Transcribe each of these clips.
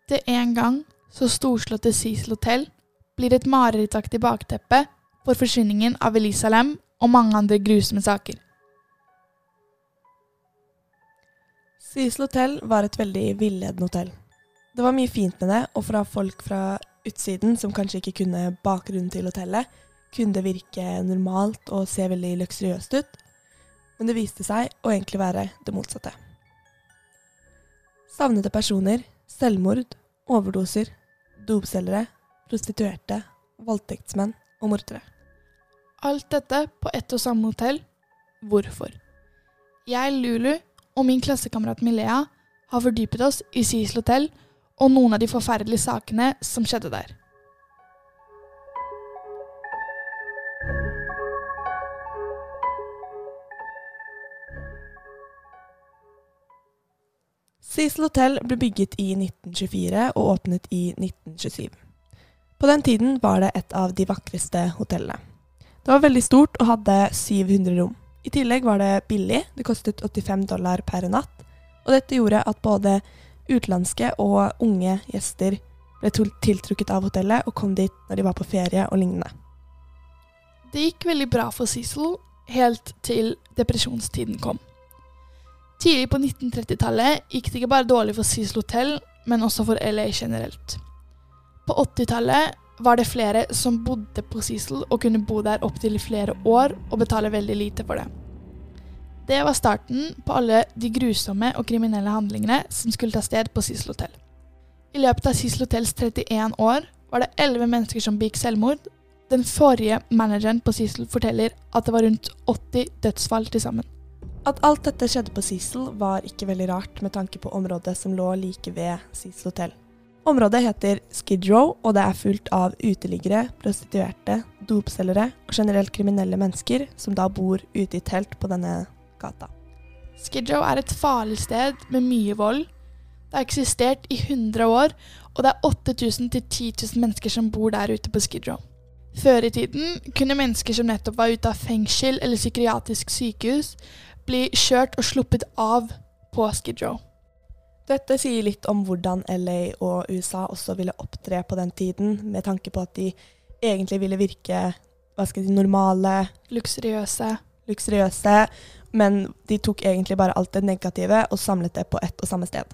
Det en gang så storslåtte Cecil Hotel blir et marerittaktig bakteppe for forsvinningen av Elisa Lam og mange andre grusomme saker. Cecil Hotel var et veldig villedende hotell. Det var mye fint med det, og fra folk fra utsiden som kanskje ikke kunne bakgrunnen til hotellet, kunne det virke normalt og se veldig luksuriøst ut, men det viste seg å egentlig være det motsatte. Savnede personer, selvmord, overdoser, dopselgere, prostituerte, voldtektsmenn og mordere. Alt dette på ett og samme hotell. Hvorfor? Jeg, Lulu, og min klassekamerat Milea har fordypet oss i Cecil Hotel og noen av de forferdelige sakene som skjedde der. Cecil Hotel ble bygget i 1924 og åpnet i 1927. På den tiden var det et av de vakreste hotellene. Det var veldig stort og hadde 700 rom. I tillegg var det billig, det kostet $85 per natt, og dette gjorde at både utenlandske og unge gjester ble tiltrukket av hotellet og kom dit når de var på ferie og lignende. Det gikk veldig bra for Cecil, helt til depresjonstiden kom. Tidlig på 1930-tallet gikk det ikke bare dårlig for Cecil Hotel, men også for LA generelt. På 80-tallet var det flere som bodde på Cecil og kunne bo der opp til flere år og betale veldig lite for det. Det var starten på alle de grusomme og kriminelle handlingene som skulle ta sted på Cecil Hotel. I løpet av Cecil Hotels 31 år var det 11 mennesker som begikk selvmord. Den forrige manageren på Cecil forteller at det var rundt 80 dødsfall til sammen. At alt dette skjedde på Cecil var ikke veldig rart med tanke på området som lå like ved Cecil Hotel. Området heter Skid Row, og det er fullt av uteliggere, prostituerte, dopselgere og generelt kriminelle mennesker som da bor ute i telt på denne gata. Skid Row er et farlig sted med mye vold. Det har eksistert i 100 år, og det er 8000 til 10 000 mennesker som bor der ute på Skid Row. Før i tiden kunne mennesker som nettopp var ute av fengsel eller psykiatrisk sykehus bli kjørt og sluppet av på Skid Row. Dette sier litt om hvordan LA og USA også ville opptre på den tiden, med tanke på at de egentlig ville virke, normale, luksuriøse, men de tok egentlig bare alt det negative og samlet det på ett og samme sted.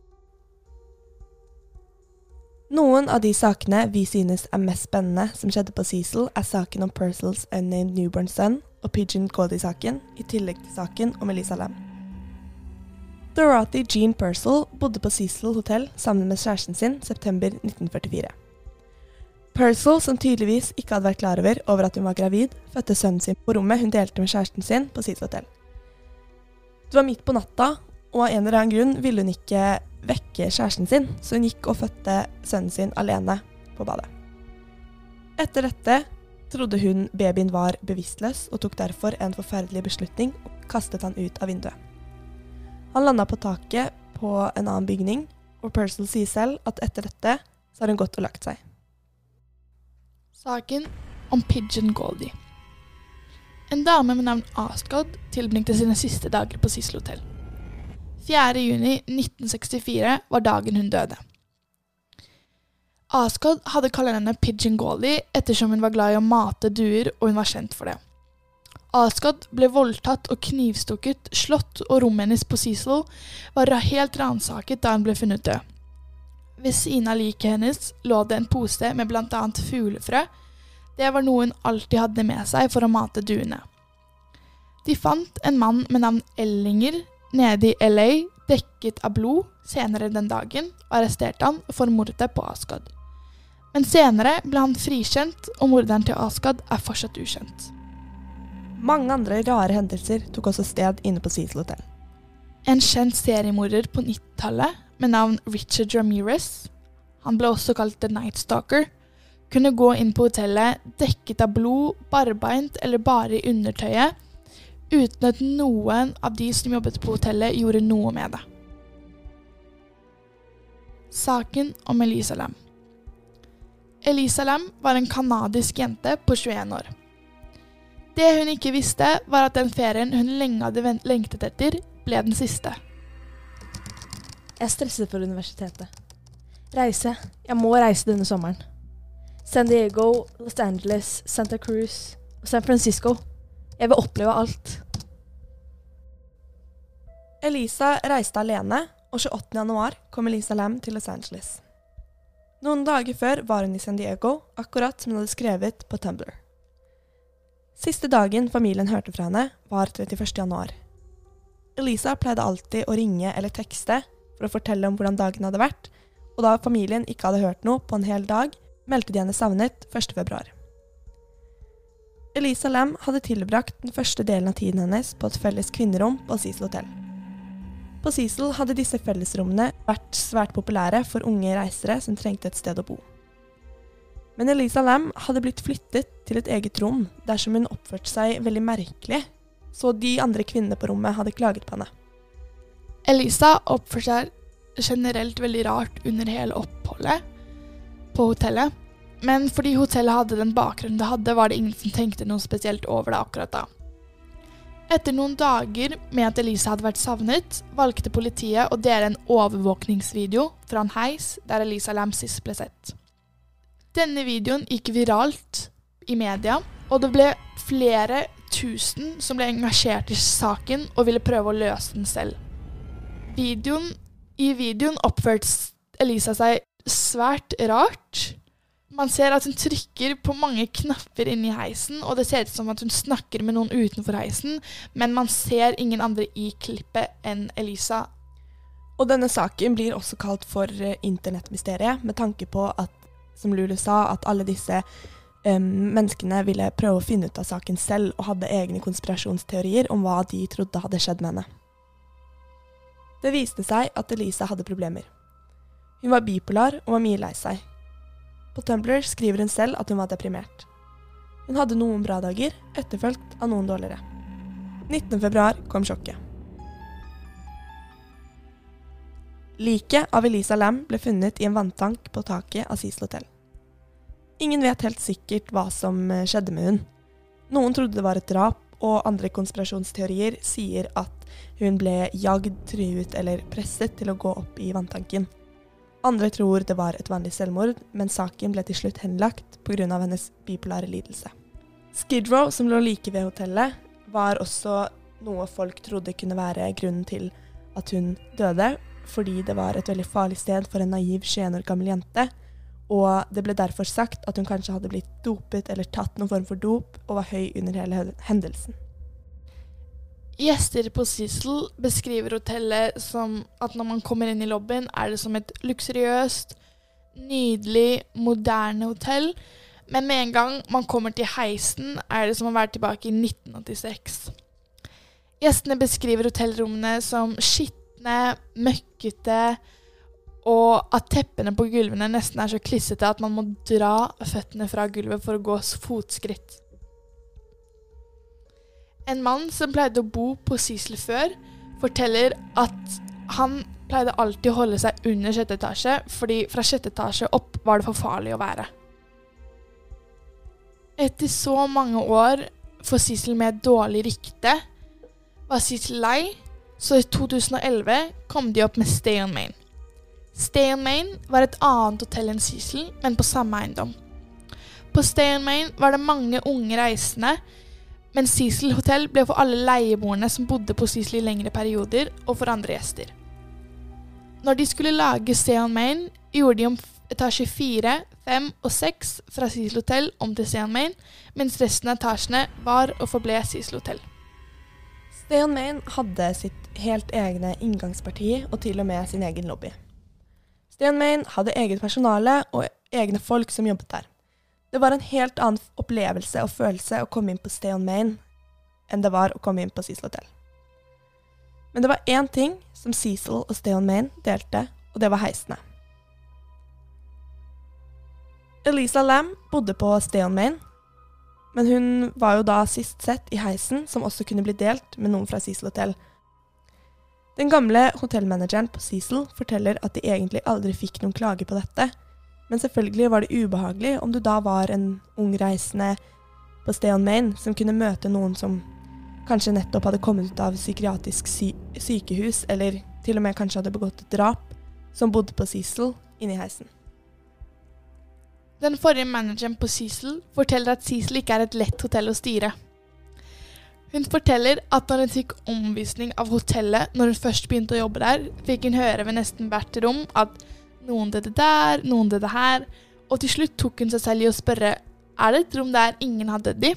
Noen av de sakene vi synes er mest spennende som skjedde på Cecil, er saken om Purcells Unnamed Newborn Son og Pigeon Goldie-saken, i tillegg til saken om Elisa Lam. Dorothy Jean Purcell bodde på Cecil Hotel sammen med kjæresten sin september 1944. Purcell, som tydeligvis ikke hadde vært klar over at hun var gravid, fødte sønnen sin på rommet hun delte med kjæresten sin på Cecil Hotel. Det var midt på natta, og av en eller annen grunn ville hun ikke vekke kjæresten sin, så hun gikk og fødte sønnen sin alene på badet. Etter dette trodde hun babyen var bevisstløs og tok derfor en forferdelig beslutning og kastet han ut av vinduet. Han landet på taket på en annen bygning, og Purcell sier selv at etter dette så har hun gått og lagt seg. Saken om Pigeon Goldie. En dame med navn Ascot tilbringte sine siste dager på Cecil Hotel. 4. juni 1964 var dagen hun døde. Ascot hadde kalt henne Pigeon Goldie ettersom hun var glad i å mate duer, og hun var kjent for det. Ascot ble voldtatt og knivstukket, slått, og rommet hennes på Cecil var helt ransaket da hun ble funnet død. Ved siden av liket hennes lå det en pose med blant annet fuglefrø. Det var noe hun alltid hadde med seg for å mate duene. De fant en mann med navn Ellinger nede i LA, dekket av blod, senere den dagen, og arresterte han for mordet på Ascot. Men senere ble han frikjent, og morderen til Ascot er fortsatt ukjent. Mange andre rare hendelser tok også sted inne på Cecil Hotel. En kjent seriemorder på 90-tallet med navn Richard Ramirez, han ble også kalt The Night Stalker, kunne gå inn på hotellet dekket av blod, barbeint eller bare i undertøyet, uten at noen av de som jobbet på hotellet gjorde noe med det. Saken om Elisa Lam. Elisa Lam var en kanadisk jente på 21 år. Det hun ikke visste var at den ferien hun lenge hadde lengtet etter, ble den siste. Jeg stresser for universitetet. Reise. Jeg må reise denne sommeren. San Diego, Los Angeles, Santa Cruz og San Francisco. Jeg vil oppleve alt. Elisa reiste alene, og 28. januar kom Elisa Lam til Los Angeles. Noen dager før var hun i San Diego, akkurat som hun hadde skrevet på Tumblr. Siste dagen familien hørte fra henne var 31. januar. Elisa pleide alltid å ringe eller tekste for å fortelle om hvordan dagen hadde vært, og da familien ikke hadde hørt noe på en hel dag, meldte de henne savnet 1. februar. Elisa Lam hadde tilbrakt den første delen av tiden hennes på et felles kvinnerom på Cecil Hotel. På Cecil hadde disse fellesrommene vært svært populære for unge reisere som trengte et sted å bo. Men Elisa Lam hadde blitt flyttet til et eget rom dersom hun oppførte seg veldig merkelig, så de andre kvinnene på rommet hadde klaget på henne. Elisa oppførte seg generelt veldig rart under hele oppholdet på hotellet, men fordi hotellet hadde den bakgrunnen det hadde, var det ingen som tenkte noe spesielt over det akkurat da. Etter noen dager med at Elisa hadde vært savnet, valgte politiet å dele en overvåkningsvideo fra en heis der Elisa Lam sist ble sett. Denne videoen gikk viralt i media, og det ble flere tusen som ble engasjert i saken og ville prøve å løse den selv. I videoen oppførte Elisa seg svært rart. Man ser at hun trykker på mange knapper inne i heisen, og det ser ut som at hun snakker med noen utenfor heisen, men man ser ingen andre i klippet enn Elisa. Og denne saken blir også kalt for internettmysteriet, med tanke på at, som Lulu sa, at alle disse menneskene ville prøve å finne ut av saken selv, og hadde egne konspirasjonsteorier om hva de trodde hadde skjedd med henne. Det viste seg at Elisa hadde problemer. Hun var bipolar og var mye lei seg. På Tumblr skriver hun selv at hun var deprimert. Hun hadde noen bra dager, etterfølgt av noen dårligere. 19. februar kom sjokket. Liket av Elisa Lam ble funnet i en vanntank på taket av Cecil Hotel. Ingen vet helt sikkert hva som skjedde med hun. Noen trodde det var et drap, og andre konspirasjonsteorier sier at hun ble jagd, truet eller presset til å gå opp i vanntanken. Andre tror det var et vanlig selvmord, men saken ble til slutt henlagt på grunn av hennes bipolare lidelse. Skid Row, som lå like ved hotellet, var også noe folk trodde kunne være grunnen til at hun døde, fordi det var et veldig farlig sted for en naiv 21 år gammel jente, og det ble derfor sagt at hun kanskje hadde blitt dopet eller tatt noen form for dop og var høy under hele hendelsen. Gjester på Cecil beskriver hotellet som at når man kommer inn i lobbyen, er det som et luksuriøst, nydelig, moderne hotell, men med en gang man kommer til heisen, er det som å være tilbake i 1986. Gjestene beskriver hotellrommene som skitne, møkkete, og at teppene på gulvene nesten er så klissete at man må dra føttene fra gulvet for å gå fotskritt. En mann som pleide å bo på Cecil før, forteller at han pleide alltid å holde seg under 6. etasje, fordi fra 6. etasje opp var det for farlig å være. Etter så mange år for Cecil med et dårlig rykte, var Cecil lei, så i 2011 kom de opp med Stay on Main. Stay on Main var et annet hotell enn Cecil, men på samme eiendom. På Stay on Main var det mange unge reisende, men Cecil Hotel ble for alle leieboerne som bodde på Cecil i lengre perioder, og for andre gjester. Når de skulle lage Stay on Main, gjorde de om etasje 4, 5 og 6 fra Cecil Hotel om til Stay on Main, mens resten av etasjene var og forble Cecil Hotel. Stay on Main hadde sitt helt egne inngangsparti og til og med sin egen lobby. Stay on Main hadde eget personale og egne folk som jobbet der. Det var en helt annen opplevelse og følelse å komme inn på Stay on Main enn det var å komme inn på Cecil Hotel. Men det var én ting som Cecil og Stay on Main delte, og det var heisene. Elisa Lam bodde på Stay on Main, men hun var jo da sist sett i heisen som også kunne bli delt med noen fra Cecil Hotel. Den gamle hotellmanageren på Cecil forteller at de egentlig aldri fikk noen klage på dette, men selvfølgelig var det ubehagelig om du da var en ung reisende på Stay on Main som kunne møte noen som kanskje nettopp hadde kommet ut av psykiatrisk sykehus, eller til og med kanskje hadde begått et drap, som bodde på Cecil, inne i heisen. Den forrige manageren på Cecil forteller at Cecil ikke er et lett hotell å styre. Hun forteller at når hun fikk omvisning av hotellet når hun først begynte å jobbe der, fikk hun høre ved nesten hvert rom at noen døde der, noen døde her, og til slutt tok hun seg selv i å spørre, er det et rom der ingen har dødd i?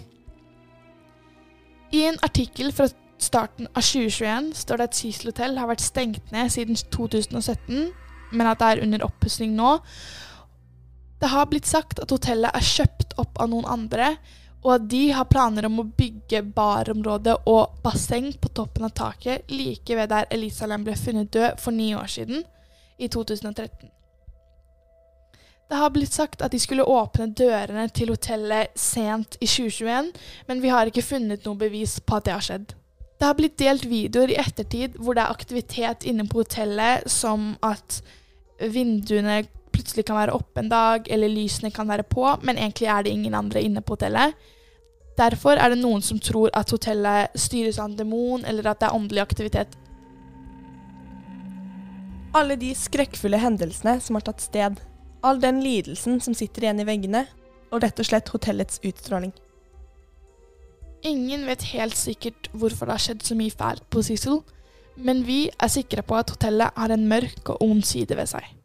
I en artikkel fra starten av 2021 står det at Cecil Hotel har vært stengt ned siden 2017, men at det er under oppussing nå. Det har blitt sagt at hotellet er kjøpt opp av noen andre, og at de har planer om å bygge barområde og basseng på toppen av taket like ved der Elisa Lam ble funnet død for 9 år siden, i 2013. Det har blitt sagt at de skulle åpne dørene til hotellet sent i 2021, men vi har ikke funnet noe bevis på at det har skjedd. Det har blitt delt videoer i ettertid hvor det er aktivitet inne på hotellet, som at vinduene plutselig kan være oppe en dag, eller lysene kan være på, men egentlig er det ingen andre inne på hotellet. Derfor er det noen som tror at hotellet styres av en demon, eller at det er åndelig aktivitet. Alle de skrekkfulle hendelsene som har tatt sted, all den lidelsen som sitter igjen i veggene, og rett og slett hotellets utstråling. Ingen vet helt sikkert hvorfor det har skjedd så mye fælt på Cecil, men vi er sikre på at hotellet har en mørk og ond side ved seg.